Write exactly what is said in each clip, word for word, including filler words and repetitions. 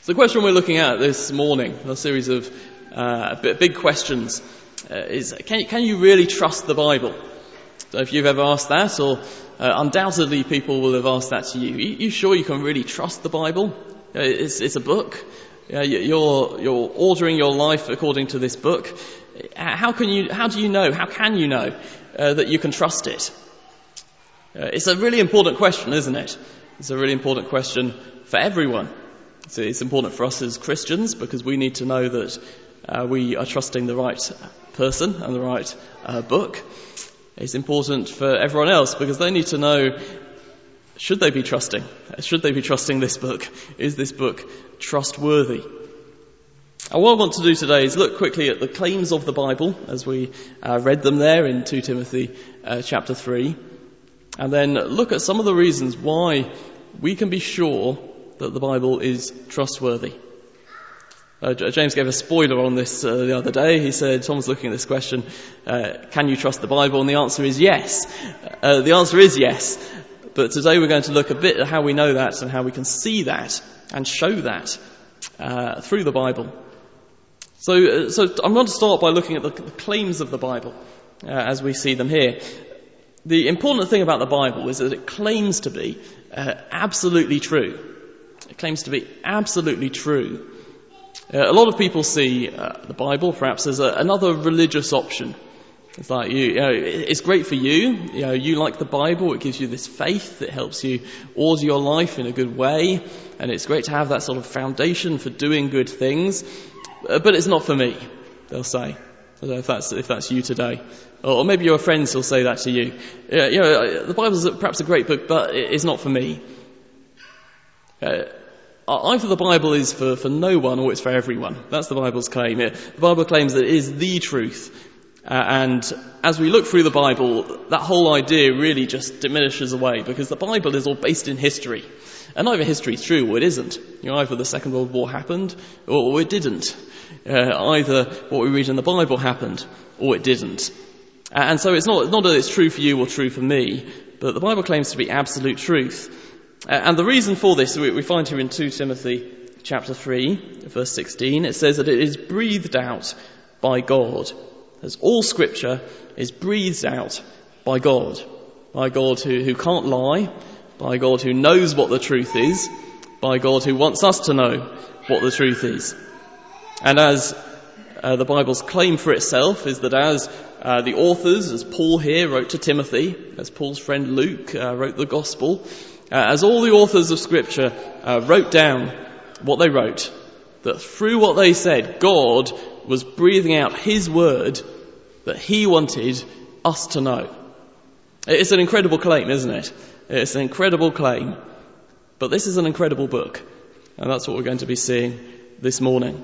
So the question we're looking at this morning, a series of uh, big questions, uh, is can you, can you really trust the Bible? So if you've ever asked that, or uh, undoubtedly people will have asked that to you, you, you sure you can really trust the Bible? Uh, it's, it's a book. Uh, you're, you're ordering your life according to this book. How can you, how do you know, how can you know uh, that you can trust it? Uh, it's a really important question, isn't it? It's a really important question for everyone. So it's important for us as Christians because we need to know that uh, we are trusting the right person and the right uh, book. It's important for everyone else because they need to know, should they be trusting? Should they be trusting this book? Is this book trustworthy? And what I want to do today is look quickly at the claims of the Bible as we uh, read them there in Second Timothy uh, chapter three, and then look at some of the reasons why we can be sure that the Bible is trustworthy. Uh, James gave a spoiler on this uh, the other day. He said, Tom's looking at this question, uh, can you trust the Bible? And the answer is yes. Uh, the answer is yes. But today we're going to look a bit at how we know that and how we can see that and show that uh, through the Bible. So, uh, so I'm going to start by looking at the, the claims of the Bible uh, as we see them here. The important thing about the Bible is that it claims to be uh, absolutely true. It claims to be absolutely true. Uh, a lot of people see uh, the Bible perhaps as a, another religious option. It's like, you, you know, it's great for you. You know, you like the Bible. It gives you this faith. It helps you order your life in a good way. And it's great to have that sort of foundation for doing good things. Uh, but it's not for me, they'll say. I don't know if that's, if that's you today. Or, or maybe your friends will say that to you. Uh, you know, the Bible's perhaps a great book, but it's not for me. Uh, either the Bible is for, for no one or it's for everyone. That's the Bible's claim. It, the Bible claims that it is the truth. Uh, and as we look through the Bible, that whole idea really just diminishes away because the Bible is all based in history. And either history is true or it isn't. You know, either the Second World War happened or, or it didn't. Uh, either what we read in the Bible happened or it didn't. Uh, and so it's not, not that it's true for you or true for me, but the Bible claims to be absolute truth. Uh, and the reason for this, we, we find here in Second Timothy chapter three, verse sixteen, it says that it is breathed out by God. As all scripture is breathed out by God. By God who, who can't lie, by God who knows what the truth is, by God who wants us to know what the truth is. And as uh, the Bible's claim for itself is that as uh, the authors, as Paul here wrote to Timothy, as Paul's friend Luke uh, wrote the gospel, Uh, as all the authors of Scripture uh, wrote down what they wrote, that through what they said, God was breathing out His word that He wanted us to know. It's an incredible claim, isn't it? It's an incredible claim. But this is an incredible book, and that's what we're going to be seeing this morning.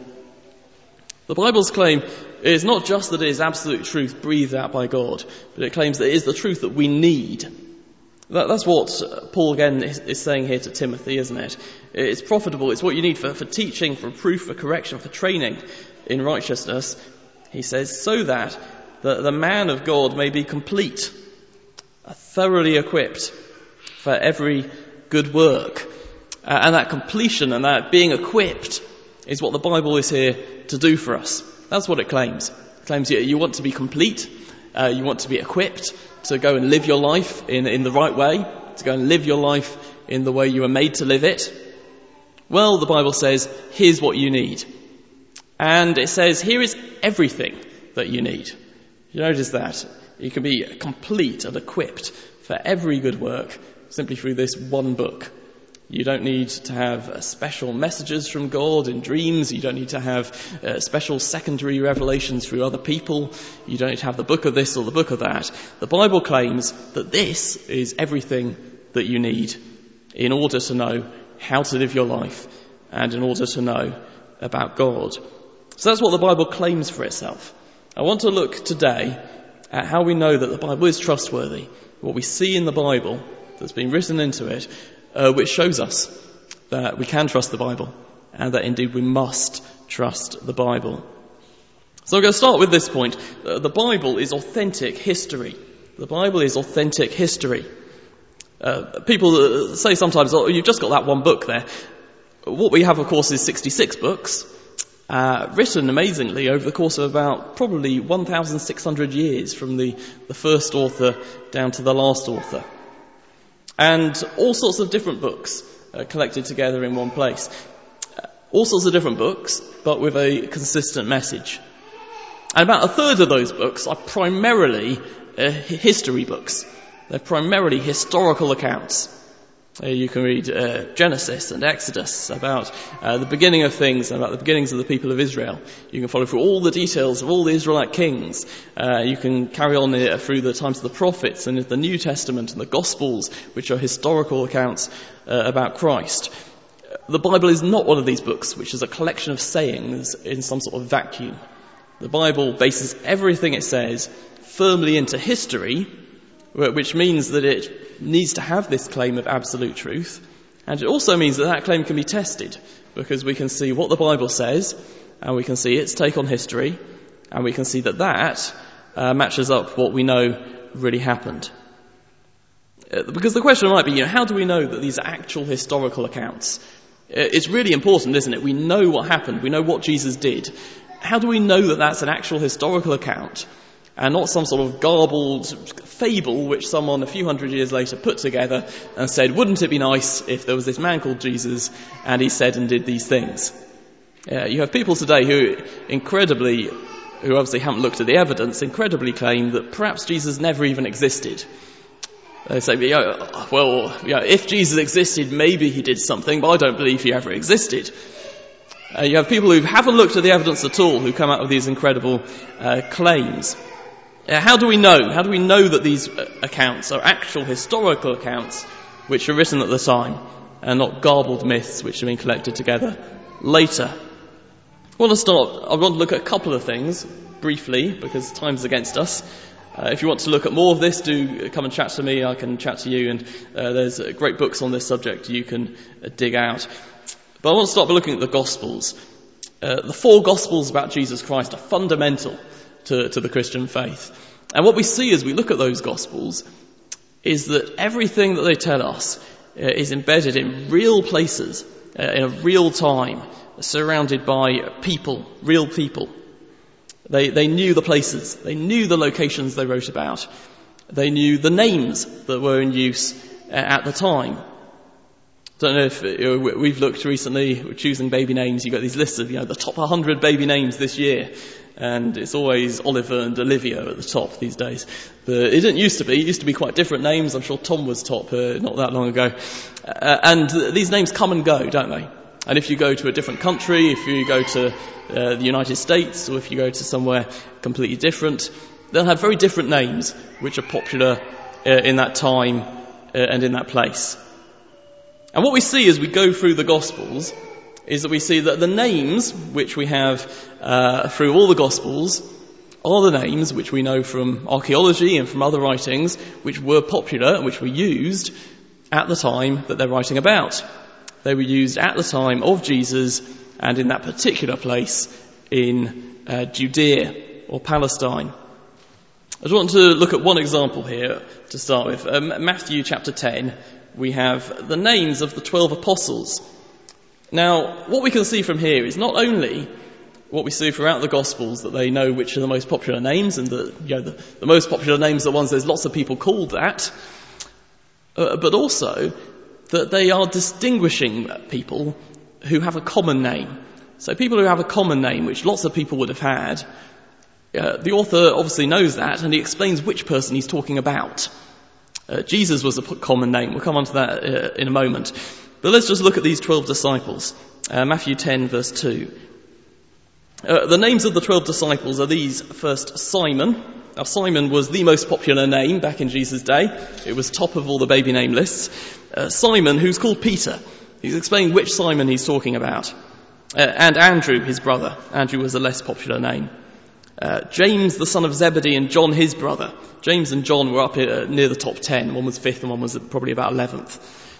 The Bible's claim is not just that it is absolute truth breathed out by God, but it claims that it is the truth that we need. That's what Paul again is saying here to Timothy, isn't it? It's profitable. It's what you need for, for teaching, for proof, for correction, for training in righteousness. He says, so that the, the man of God may be complete, thoroughly equipped for every good work. Uh, and that completion and that being equipped is what the Bible is here to do for us. That's what it claims. It claims you, you want to be complete, uh, you want to be equipped to go and live your life in, in the right way, to go and live your life in the way you were made to live it. Well, the Bible says, here's what you need. And it says, here is everything that you need. You notice that? You can be complete and equipped for every good work simply through this one book. You don't need to have uh, special messages from God in dreams. You don't need to have uh, special secondary revelations through other people. You don't need to have the book of this or the book of that. The Bible claims that this is everything that you need in order to know how to live your life and in order to know about God. So that's what the Bible claims for itself. I want to look today at how we know that the Bible is trustworthy, what we see in the Bible that's been written into it, Uh, which shows us that we can trust the Bible and that indeed we must trust the Bible. So I'm going to start with this point. Uh, the Bible is authentic history. The Bible is authentic history. Uh, people uh, say sometimes, oh, you've just got that one book there. What we have, of course, is sixty-six books, uh, written amazingly over the course of about probably one thousand six hundred years from the, the first author down to the last author. And all sorts of different books uh, collected together in one place. Uh, all sorts of different books, but with a consistent message. And about a third of those books are primarily uh, history books. They're primarily historical accounts. Uh, you can read uh, Genesis and Exodus about uh, the beginning of things, about the beginnings of the people of Israel. You can follow through all the details of all the Israelite kings. Uh, you can carry on uh, through the times of the prophets and the New Testament and the Gospels, which are historical accounts uh, about Christ. The Bible is not one of these books, which is a collection of sayings in some sort of vacuum. The Bible bases everything it says firmly into history, which means that it needs to have this claim of absolute truth. And it also means that that claim can be tested, because we can see what the Bible says, and we can see its take on history, and we can see that that uh, matches up what we know really happened. Uh, because the question might be, you know, how do we know that these are actual historical accounts? Uh, it's really important, isn't it? We know what happened. We know what Jesus did. How do we know that that's an actual historical account and not some sort of garbled fable which someone a few hundred years later put together and said, wouldn't it be nice if there was this man called Jesus and he said and did these things? Uh, you have people today who incredibly, who obviously haven't looked at the evidence, incredibly claim that perhaps Jesus never even existed. They say, yeah, well, yeah, if Jesus existed, maybe he did something, but I don't believe he ever existed. Uh, you have people who haven't looked at the evidence at all who come out with these incredible uh, claims. Uh, how do we know? How do we know that these uh, accounts are actual historical accounts which are written at the time and not garbled myths which have been collected together later? Well, to start, I want to look at a couple of things briefly because time's against us. Uh, if you want to look at more of this, do come and chat to me. I can chat to you, and uh, there's uh, great books on this subject you can uh, dig out. But I want to start by looking at the Gospels. Uh, the four Gospels about Jesus Christ are fundamental to, to the Christian faith. And what we see as we look at those Gospels is that everything that they tell us uh, is embedded in real places, uh, in a real time, surrounded by people, real people. They, they knew the places, they knew the locations they wrote about, they knew the names that were in use uh, at the time. Don't know if you know, we've looked recently, we're choosing baby names. You've got these lists of, you know, the top one hundred baby names this year. And it's always Oliver and Olivia at the top these days. But it didn't used to be. It used to be quite different names. I'm sure Tom was top uh, not that long ago. Uh, and these names come and go, don't they? And if you go to a different country, if you go to uh, the United States, or if you go to somewhere completely different, they'll have very different names which are popular uh, in that time uh, and in that place. And what we see as we go through the Gospels is that we see that the names which we have uh, through all the Gospels are the names which we know from archaeology and from other writings which were popular and which were used at the time that they're writing about. They were used at the time of Jesus and in that particular place in uh, Judea or Palestine. I just want to look at one example here to start with. Um, Matthew chapter ten. We have the names of the twelve apostles. Now, what we can see from here is not only what we see throughout the Gospels, that they know which are the most popular names, and that, you know, the, the most popular names are the ones there's lots of people called that, uh, but also that they are distinguishing people who have a common name. So people who have a common name, which lots of people would have had, uh, the author obviously knows that, and he explains which person he's talking about. Uh, Jesus was a common name. We'll come on to that uh, in a moment. But let's just look at these twelve disciples. Uh, Matthew ten, verse two. Uh, the names of the twelve disciples are these. First, Simon. Now, Simon was the most popular name back in Jesus' day. It was top of all the baby name lists. Uh, Simon, who's called Peter. He's explaining which Simon he's talking about. Uh, and Andrew, his brother. Andrew was a less popular name. Uh, James, the son of Zebedee, and John, his brother. James and John were up uh, near the top ten. One was fifth and one was probably about eleventh.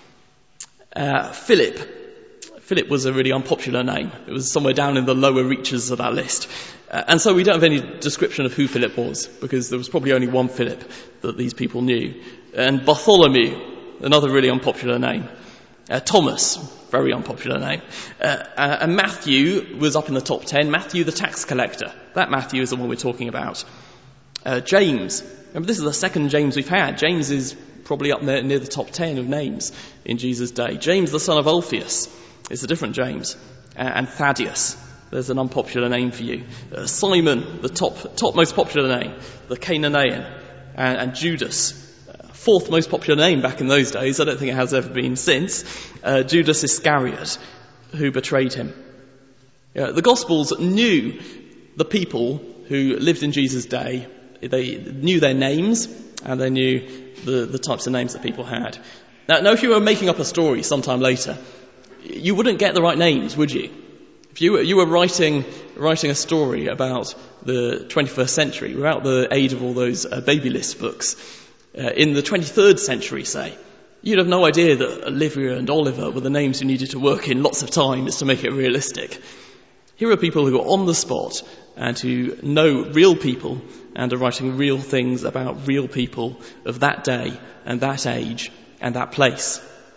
Uh, Philip. Philip was a really unpopular name. It was somewhere down in the lower reaches of that list. Uh, and so we don't have any description of who Philip was, because there was probably only one Philip that these people knew. And Bartholomew, another really unpopular name. Uh, Thomas, very unpopular name. Uh, uh, and Matthew was up in the top ten. Matthew the tax collector. That Matthew is the one we're talking about. Uh, James. Remember, this is the second James we've had. James is probably up there near the top ten of names in Jesus' day. James the son of Alphaeus is a different James. Uh, and Thaddeus. There's an unpopular name for you. Uh, Simon, the top, top most popular name, the Canaan. And, and Judas, uh, fourth most popular name back in those days. I don't think it has ever been since. Uh, Judas Iscariot, who betrayed him. Yeah, the Gospels knew the people who lived in Jesus' day. They knew their names, and they knew the, the types of names that people had. Now, now, if you were making up a story sometime later, you wouldn't get the right names, would you? If you were, you were writing writing a story about the twenty-first century without the aid of all those uh, baby list books, uh, in the twenty-third century, say, you'd have no idea that Olivia and Oliver were the names you needed to work in lots of times to make it realistic. Here are people who are on the spot and who know real people and are writing real things about real people of that day and that age and that place.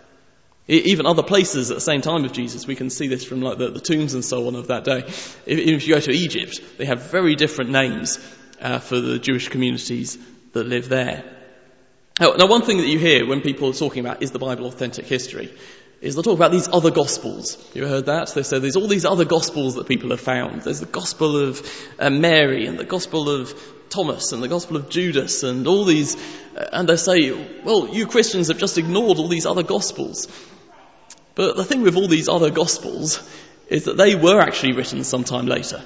Even other places at the same time of Jesus, we can see this from like the, the tombs and so on of that day. Even if you go to Egypt, they have very different names uh, for the Jewish communities that live there. Now, now, one thing that you hear when people are talking about is the Bible authentic history is they'll talk about these other Gospels. You heard that? They say there's all these other Gospels that people have found. There's the Gospel of uh, Mary and the Gospel of Thomas and the Gospel of Judas and all these, uh, and they say, well, you Christians have just ignored all these other Gospels. But the thing with all these other Gospels is that they were actually written sometime later.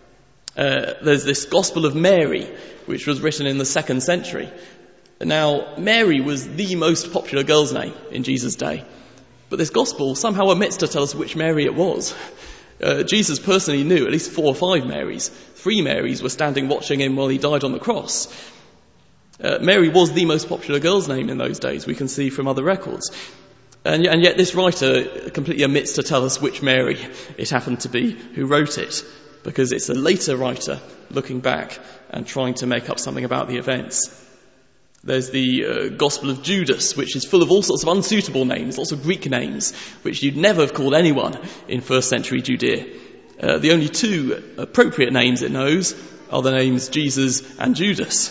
Uh, there's this Gospel of Mary, which was written in the second century. Now, Mary was the most popular girl's name in Jesus' day. But this Gospel somehow omits to tell us which Mary it was. Uh, Jesus personally knew at least four or five Marys. Three Marys were standing watching him while he died on the cross. Uh, Mary was the most popular girl's name in those days, we can see from other records. And, and yet this writer completely omits to tell us which Mary it happened to be who wrote it, because it's a later writer looking back and trying to make up something about the events. There's the uh, Gospel of Judas, which is full of all sorts of unsuitable names, lots of Greek names, which you'd never have called anyone in first century Judea. Uh, the only two appropriate names it knows are the names Jesus and Judas.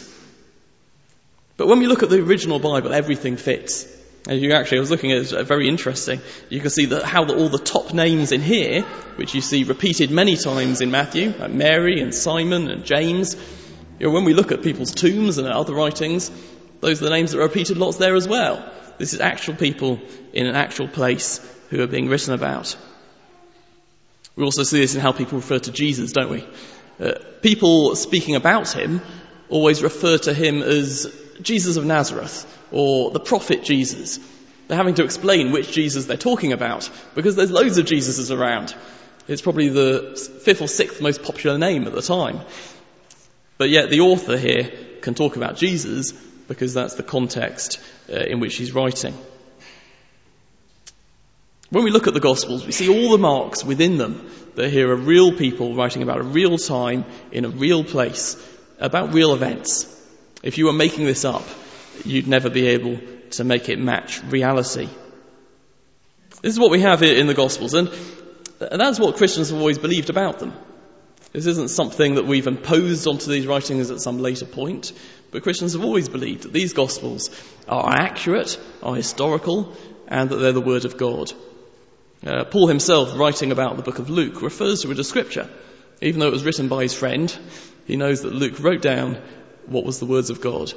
But when we look at the original Bible, everything fits. And you actually, I was looking at it, very interesting. You can see that how the, all the top names in here, which you see repeated many times in Matthew, like Mary and Simon and James. You know, when we look at people's tombs and other writings, those are the names that are repeated lots there as well. This is actual people in an actual place who are being written about. We also see this in how people refer to Jesus, don't we? Uh, people speaking about him always refer to him as Jesus of Nazareth, or the prophet Jesus. They're having to explain which Jesus they're talking about, because there's loads of Jesuses around. It's probably the fifth or sixth most popular name at the time. But yet the author here can talk about Jesus, because that's the context uh, in which he's writing. When we look at the Gospels, we see all the marks within them that here are real people writing about a real time, in a real place, about real events. If you were making this up, you'd never be able to make it match reality. This is what we have in the Gospels, and that's what Christians have always believed about them. This isn't something that we've imposed onto these writings at some later point, but Christians have always believed that these Gospels are accurate, are historical, and that they're the Word of God. Uh, Paul himself, writing about the book of Luke, refers to it as Scripture. Even though it was written by his friend, he knows that Luke wrote down what was the words of God.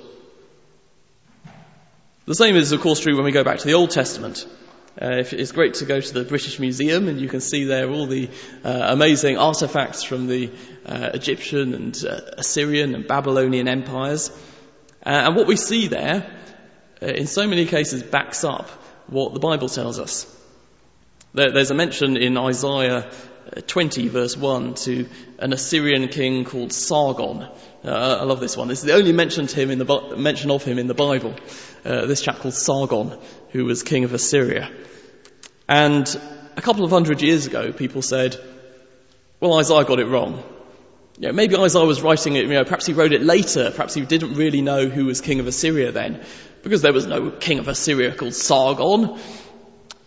The same is, of course, true when we go back to the Old Testament. Uh, if it's great to go to the British Museum and you can see there all the uh, amazing artifacts from the uh, Egyptian and uh, Assyrian and Babylonian empires. Uh, and what we see there, uh, in so many cases, backs up what the Bible tells us. There, there's a mention in Isaiah twenty verse one to an Assyrian king called Sargon. Uh, I love this one. This is the only mention to him in the mention of him in the Bible. Uh, this chap called Sargon, who was king of Assyria. And a couple of hundred years ago, people said, well, Isaiah got it wrong. You know, maybe Isaiah was writing it, you know, perhaps he wrote it later, perhaps he didn't really know who was king of Assyria then, because there was no king of Assyria called Sargon.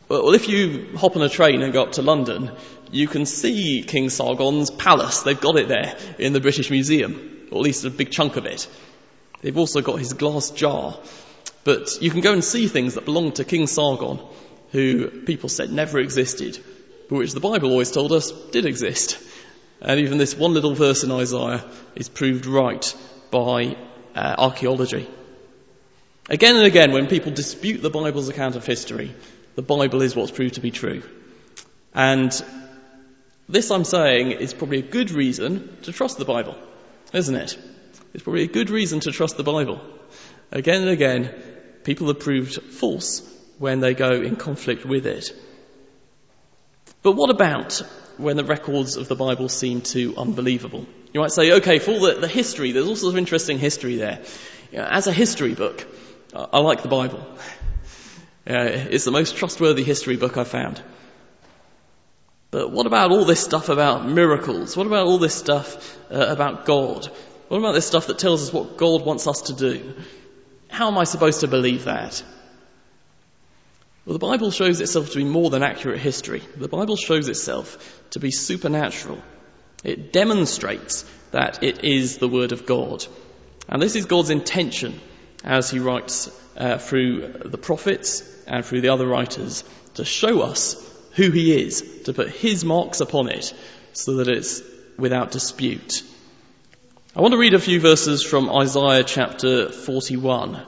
Well, if you hop on a train and go up to London, you can see King Sargon's palace. They've got it there in the British Museum, or at least a big chunk of it. They've also got his glass jar. But you can go and see things that belong to King Sargon, who people said never existed, but which the Bible always told us did exist. And even this one little verse in Isaiah is proved right by uh, archaeology. Again and again, when people dispute the Bible's account of history, the Bible is what's proved to be true. And this, I'm saying, is probably a good reason to trust the Bible, isn't it? It's probably a good reason to trust the Bible. Again and again, people are proved false when they go in conflict with it. But what about when the records of the Bible seem too unbelievable? You might say, okay, for all the, the history, there's all sorts of interesting history there. You know, as a history book, I, I like the Bible. Uh, it's the most trustworthy history book I've found. But what about all this stuff about miracles? What about all this stuff uh, about God? What about this stuff that tells us what God wants us to do? How am I supposed to believe that? Well, the Bible shows itself to be more than accurate history. The Bible shows itself to be supernatural. It demonstrates that it is the Word of God. And this is God's intention as he writes uh, through the prophets and through the other writers to show us who he is, to put his marks upon it so that it's without dispute. I want to read a few verses from Isaiah chapter forty-one.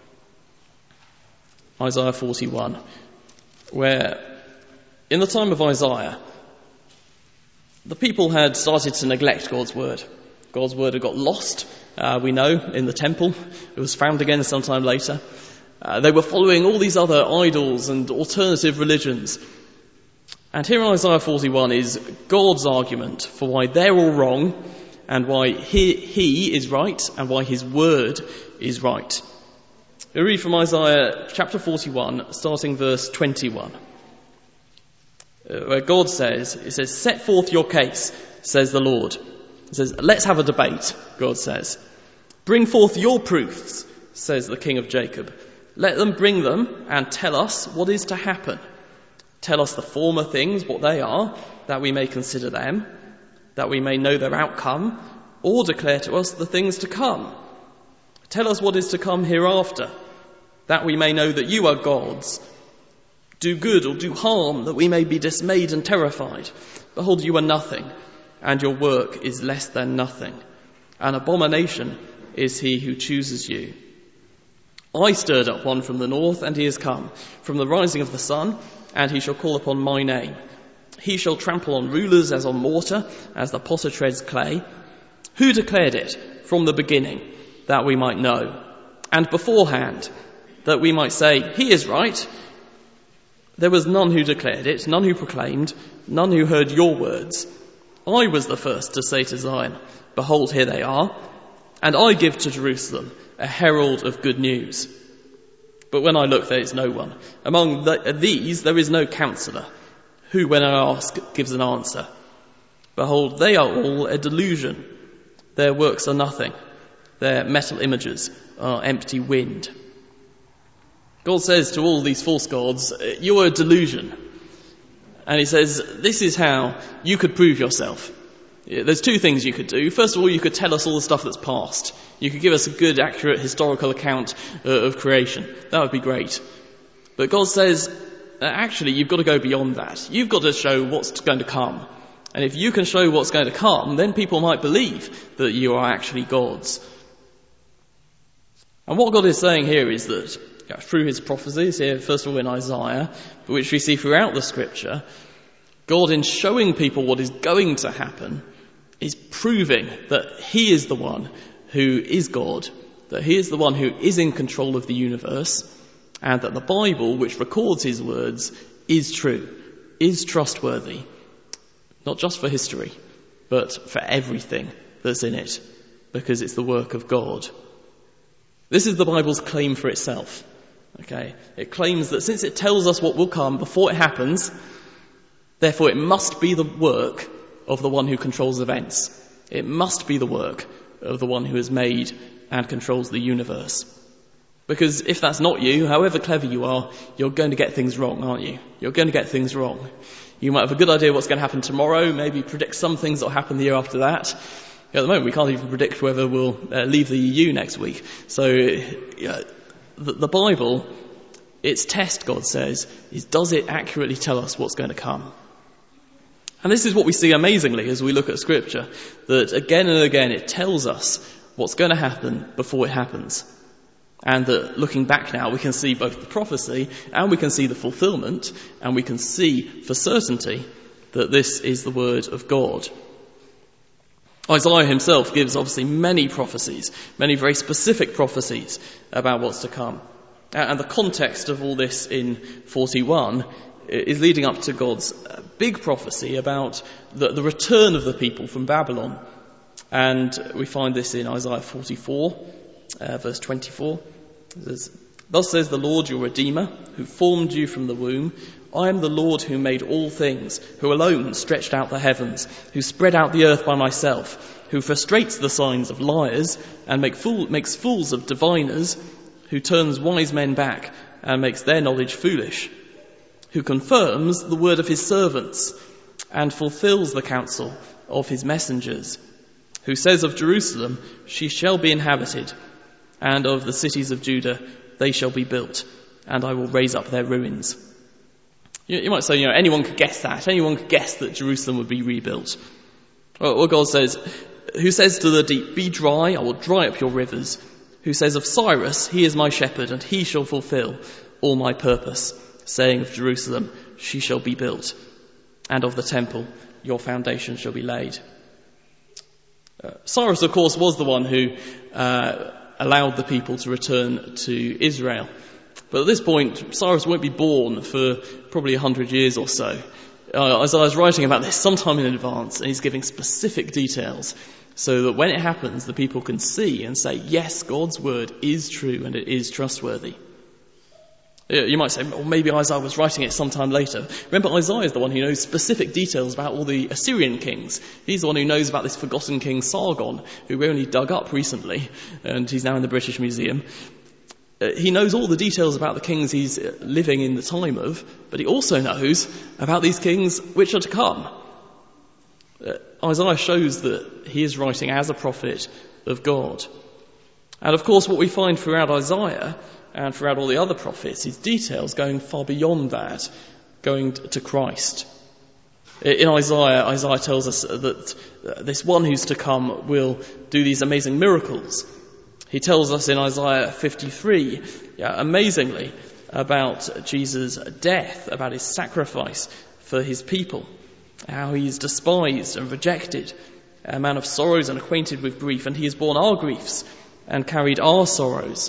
Isaiah forty-one, where in the time of Isaiah, the people had started to neglect God's word. God's word had got lost, uh, we know, in the temple. It was found again sometime later. Uh, they were following all these other idols and alternative religions. And here in Isaiah forty-one is God's argument for why they're all wrong and why he, he is right and why his word is right. We read from Isaiah chapter forty-one, starting verse twenty-one, where God says, it says, "Set forth your case, says the Lord." It says, "Let's have a debate," God says. "Bring forth your proofs, says the King of Jacob. Let them bring them and tell us what is to happen. Tell us the former things, what they are, that we may consider them, that we may know their outcome, or declare to us the things to come. Tell us what is to come hereafter, that we may know that you are gods. Do good or do harm, that we may be dismayed and terrified. Behold, you are nothing, and your work is less than nothing. An abomination is he who chooses you. I stirred up one from the north, and he is come, from the rising of the sun, and he shall call upon my name. He shall trample on rulers as on mortar, as the potter treads clay. Who declared it from the beginning, that we might know, and beforehand, that we might say, he is right? There was none who declared it, none who proclaimed, none who heard your words. I was the first to say to Zion, behold, here they are, and I give to Jerusalem a herald of good news. But when I look, there is no one. Among the, these there is no counsellor, who, when I ask, gives an answer. Behold, they are all a delusion. Their works are nothing. Their metal images are empty wind. God says to all these false gods, you're a delusion. And he says, this is how you could prove yourself. There's two things you could do. First of all, you could tell us all the stuff that's past. You could give us a good, accurate historical account uh, of creation. That would be great. But God says, uh, actually, you've got to go beyond that. You've got to show what's going to come. And if you can show what's going to come, then people might believe that you are actually gods. And what God is saying here is that you know, through his prophecies here, first of all in Isaiah, which we see throughout the scripture, God, in showing people what is going to happen, is proving that he is the one who is God, that he is the one who is in control of the universe, and that the Bible, which records his words, is true, is trustworthy, not just for history, but for everything that's in it, because it's the work of God. This is the Bible's claim for itself. Okay, it claims that since it tells us what will come before it happens, therefore it must be the work of the one who controls events. It must be the work of the one who has made and controls the universe. Because if that's not you, however clever you are, you're going to get things wrong, aren't you? You're going to get things wrong. You might have a good idea what's going to happen tomorrow, maybe predict some things that will happen the year after that. At the moment, we can't even predict whether we'll uh, leave the E U next week. So, uh, the, the Bible, its test, God says, is does it accurately tell us what's going to come? And this is what we see amazingly as we look at Scripture, that again and again it tells us what's going to happen before it happens. And that looking back now, we can see both the prophecy and we can see the fulfillment, and we can see for certainty that this is the word of God. Isaiah himself gives obviously many prophecies, many very specific prophecies about what's to come. And the context of all this in forty-one is leading up to God's big prophecy about the, the return of the people from Babylon. And we find this in Isaiah forty-four, uh, verse twenty-four. It says, "Thus says the Lord your Redeemer, who formed you from the womb. I am the Lord who made all things, who alone stretched out the heavens, who spread out the earth by myself, who frustrates the signs of liars and make fool, makes fools of diviners, who turns wise men back and makes their knowledge foolish, who confirms the word of his servants and fulfills the counsel of his messengers, who says of Jerusalem, she shall be inhabited, and of the cities of Judah, they shall be built, and I will raise up their ruins." You, you might say, you know, anyone could guess that. Anyone could guess that Jerusalem would be rebuilt. Well, well, God says, who says to the deep, be dry, I will dry up your rivers. Who says of Cyrus, he is my shepherd, and he shall fulfill all my purpose. Saying of Jerusalem, she shall be built. And of the temple, your foundation shall be laid. Uh, Cyrus, of course, was the one who uh, allowed the people to return to Israel. But at this point, Cyrus won't be born for probably a hundred years or so. Uh, Isaiah's writing about this sometime in advance, and he's giving specific details so that when it happens, the people can see and say, yes, God's word is true and it is trustworthy. You might say, well, maybe Isaiah was writing it sometime later. Remember, Isaiah is the one who knows specific details about all the Assyrian kings. He's the one who knows about this forgotten king Sargon, who we only dug up recently, and he's now in the British Museum. Uh, he knows all the details about the kings he's living in the time of, but he also knows about these kings which are to come. Uh, Isaiah shows that he is writing as a prophet of God. And of course, what we find throughout Isaiah and throughout all the other prophets is details going far beyond that, going to Christ. In Isaiah, Isaiah tells us that this one who's to come will do these amazing miracles. He tells us in Isaiah fifty-three, yeah, amazingly, about Jesus' death, about his sacrifice for his people, how he's despised and rejected, a man of sorrows and acquainted with grief, and he has borne our griefs and carried our sorrows.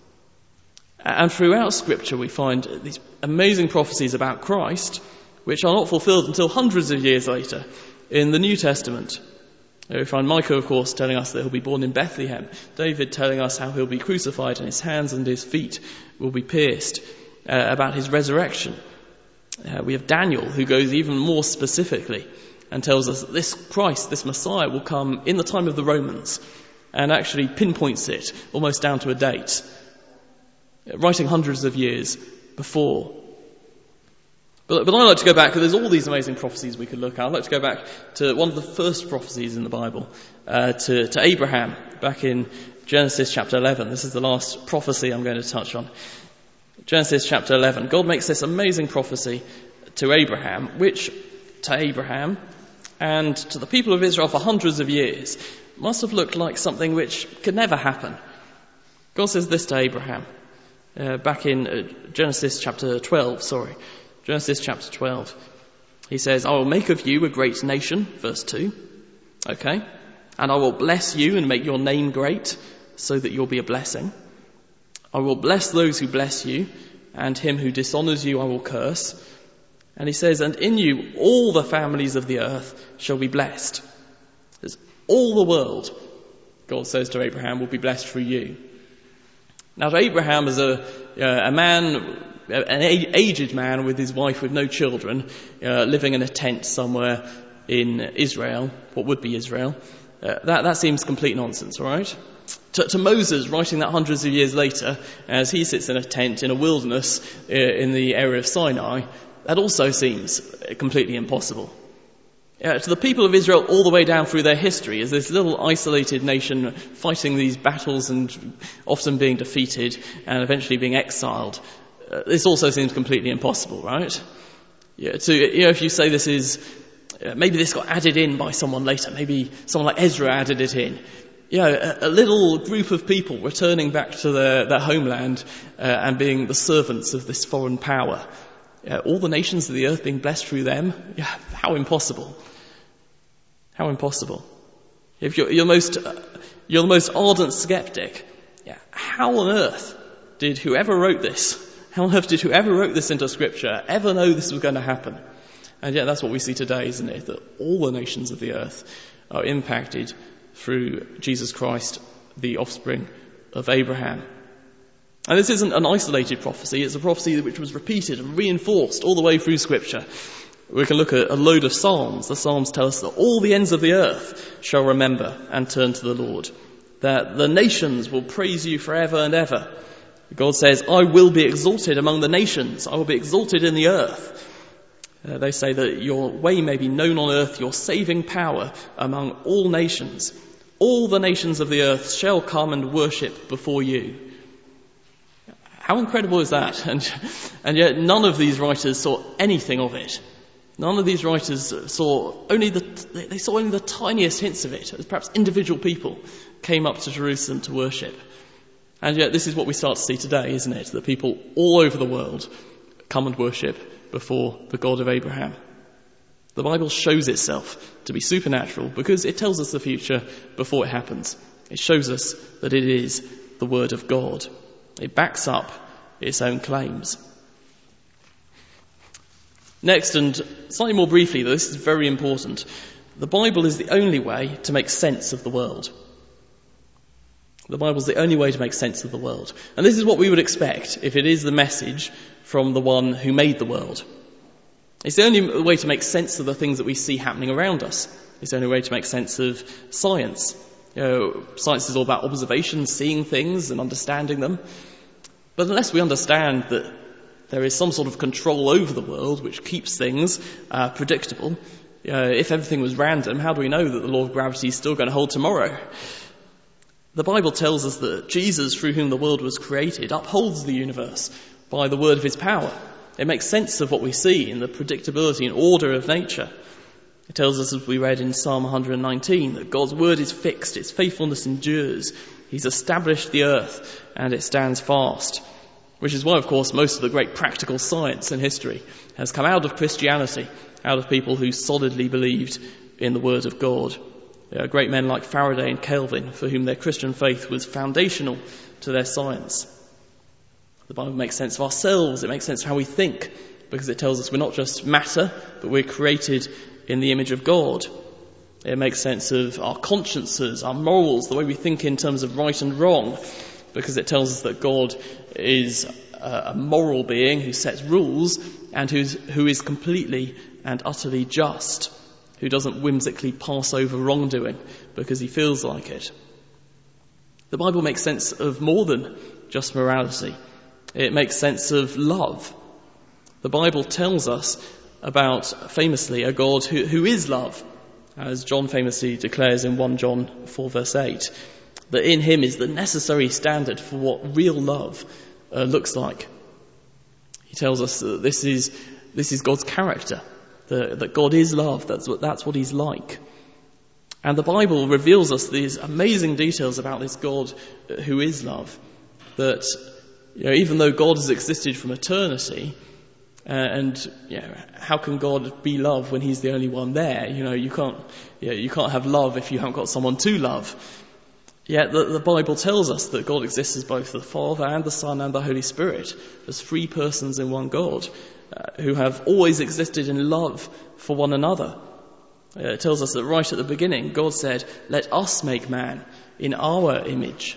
And throughout Scripture we find these amazing prophecies about Christ, which are not fulfilled until hundreds of years later in the New Testament. We find Micah, of course, telling us that he'll be born in Bethlehem. David telling us how he'll be crucified and his hands and his feet will be pierced, uh, about his resurrection. Uh, we have Daniel, who goes even more specifically and tells us that this Christ, this Messiah, will come in the time of the Romans, and actually pinpoints it almost down to a date, writing hundreds of years before. But, but I like to go back, because there's all these amazing prophecies we could look at. I'd like to go back to one of the first prophecies in the Bible, uh, to, to Abraham, back in Genesis chapter eleven. This is the last prophecy I'm going to touch on. Genesis chapter eleven. God makes this amazing prophecy to Abraham, which to Abraham and to the people of Israel for hundreds of years must have looked like something which could never happen. God says this to Abraham, uh, back in uh, Genesis chapter twelve, sorry. Genesis chapter twelve. He says, I will make of you a great nation, verse two. Okay. And I will bless you and make your name great, so that you'll be a blessing. I will bless those who bless you, and him who dishonors you I will curse. And he says, and in you all the families of the earth shall be blessed. There's all the world, God says to Abraham, will be blessed through you. Now to Abraham, as a, uh, a man, an aged man with his wife with no children, uh, living in a tent somewhere in Israel, what would be Israel, Uh, that, that seems complete nonsense, all right? To, to Moses, writing that hundreds of years later, as he sits in a tent in a wilderness uh, in the area of Sinai, that also seems completely impossible. Uh, to the people of Israel all the way down through their history, as this little isolated nation fighting these battles and often being defeated and eventually being exiled, uh, this also seems completely impossible, right? Yeah, to, you know, if you say this is, uh, maybe this got added in by someone later, maybe someone like Ezra added it in. You know, a, a little group of people returning back to their, their homeland uh, and being the servants of this foreign power. Uh, all the nations of the earth being blessed through them. Yeah, how impossible. How impossible. If you're, you're, most, uh, you're the most ardent skeptic, yeah, how on earth did whoever wrote this, how on earth did whoever wrote this into Scripture ever know this was going to happen? And yet that's what we see today, isn't it? That all the nations of the earth are impacted through Jesus Christ, the offspring of Abraham. And this isn't an isolated prophecy, it's a prophecy which was repeated and reinforced all the way through Scripture. We can look at a load of Psalms. The Psalms tell us that all the ends of the earth shall remember and turn to the Lord, that the nations will praise you forever and ever. God says, I will be exalted among the nations, I will be exalted in the earth. Uh, they say that your way may be known on earth, your saving power among all nations. All the nations of the earth shall come and worship before you. How incredible is that? And, and yet none of these writers saw anything of it. None of these writers saw only the, they saw only the tiniest hints of it, as perhaps individual people came up to Jerusalem to worship. And yet this is what we start to see today, isn't it? That people all over the world come and worship before the God of Abraham. The Bible shows itself to be supernatural because it tells us the future before it happens. It shows us that it is the Word of God. It backs up its own claims. Next, and slightly more briefly, though this is very important, the Bible is the only way to make sense of the world. The Bible is the only way to make sense of the world. And this is what we would expect if it is the message from the one who made the world. It's the only way to make sense of the things that we see happening around us. It's the only way to make sense of science. You know, science is all about observation, seeing things and understanding them. But unless we understand that there is some sort of control over the world which keeps things uh, predictable, uh, if everything was random, how do we know that the law of gravity is still going to hold tomorrow? The Bible tells us that Jesus, through whom the world was created, upholds the universe by the word of his power. It makes sense of what we see in the predictability and order of nature. It tells us, as we read in Psalm one nineteen, that God's word is fixed, its faithfulness endures. He's established the earth and it stands fast. Which is why, of course, most of the great practical science in history has come out of Christianity, out of people who solidly believed in the word of God. There are great men like Faraday and Kelvin, for whom their Christian faith was foundational to their science. The Bible makes sense of ourselves, it makes sense of how we think, because it tells us we're not just matter, but we're created in the image of God. It makes sense of our consciences, our morals, the way we think in terms of right and wrong, because it tells us that God is a moral being who sets rules and who's, who is completely and utterly just, who doesn't whimsically pass over wrongdoing because he feels like it. The Bible makes sense of more than just morality. It makes sense of love. The Bible tells us about, famously, a God who, who is love, as John famously declares in First John four verse eight, that in him is the necessary standard for what real love uh, looks like. He tells us that this is this is God's character, that, that God is love, that's what, that's what he's like. And the Bible reveals us these amazing details about this God who is love, that you know, even though God has existed from eternity, Uh, and you know, how can God be love when he's the only one there? You know, you can't, you know, you can't have love if you haven't got someone to love. Yet the, the Bible tells us that God exists as both the Father and the Son and the Holy Spirit, as three persons in one God, uh, who have always existed in love for one another. Uh, it tells us that right at the beginning, God said, "Let us make man in our image."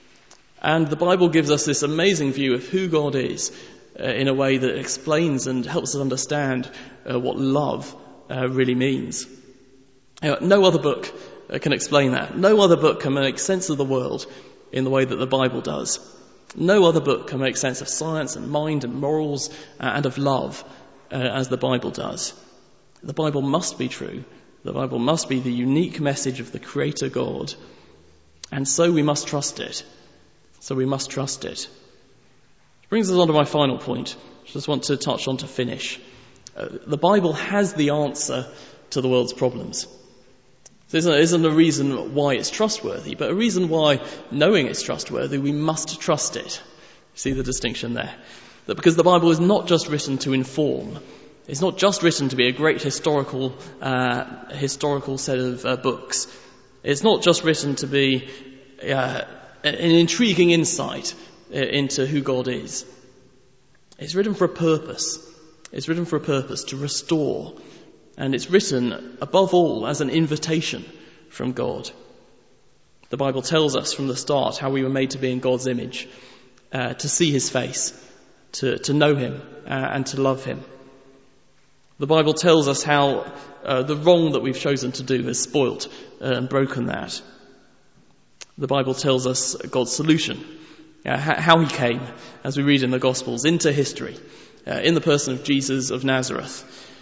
And the Bible gives us this amazing view of who God is, Uh, in a way that explains and helps us understand uh, what love uh, really means. Uh, no other book uh, can explain that. No other book can make sense of the world in the way that the Bible does. No other book can make sense of science and mind and morals uh, and of love uh, as the Bible does. The Bible must be true. The Bible must be the unique message of the Creator God. And so we must trust it. So we must trust it. Which brings us on to my final point. I just want to touch on to finish. Uh, the Bible has the answer to the world's problems. This isn't a reason why it's trustworthy, but a reason why, knowing it's trustworthy, we must trust it. See the distinction there? That because the Bible is not just written to inform, it's not just written to be a great historical uh, historical set of uh, books. It's not just written to be uh, an intriguing insight into who God is. It's written for a purpose. It's written for a purpose, to restore. And it's written, above all, as an invitation from God. The Bible tells us from the start how we were made to be in God's image, uh, to see his face, to, to know him, uh, and to love him. The Bible tells us how uh, the wrong that we've chosen to do has spoilt uh, and broken that. The Bible tells us God's solution, uh, how he came, as we read in the Gospels, into history, uh, in the person of Jesus of Nazareth.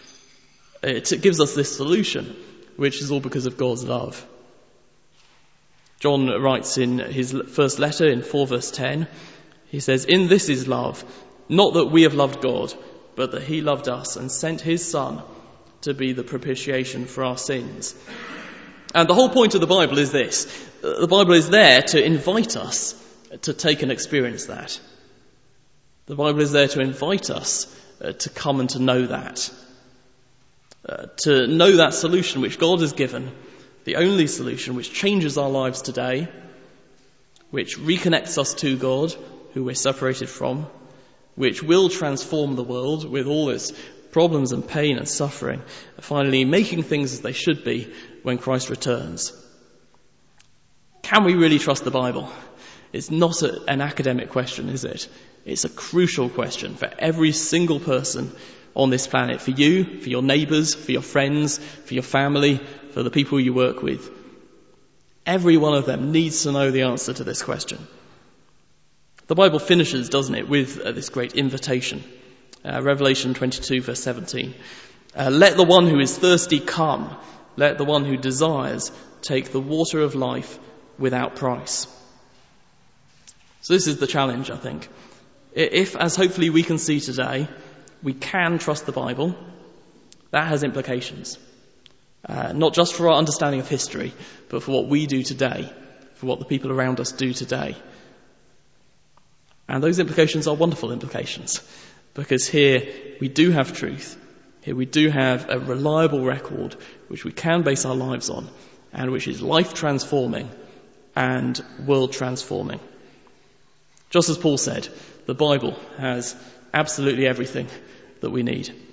It gives us this solution, which is all because of God's love. John writes in his first letter in four verse ten, he says, "In this is love, not that we have loved God, but that he loved us and sent his Son to be the propitiation for our sins." And the whole point of the Bible is this. The Bible is there to invite us to take and experience that. The Bible is there to invite us uh, to come and to know that. Uh, to know that solution which God has given, the only solution which changes our lives today, which reconnects us to God, who we're separated from, which will transform the world with all its problems and pain and suffering, finally making things as they should be when Christ returns. Can we really trust the Bible? It's not a, an academic question, is it? It's a crucial question for every single person on this planet, for you, for your neighbours, for your friends, for your family, for the people you work with. Every one of them needs to know the answer to this question. The Bible finishes, doesn't it, with uh, this great invitation. Uh, Revelation twenty-two verse seventeen. Uh, Let the one who is thirsty come. Let the one who desires take the water of life without price. So this is the challenge, I think. If, as hopefully we can see today, we can trust the Bible, that has implications. Uh, not just for our understanding of history, but for what we do today, for what the people around us do today. And those implications are wonderful implications, because here we do have truth. Here we do have a reliable record which we can base our lives on, and which is life transforming and world transforming. Just as Paul said, the Bible has absolutely everything that we need.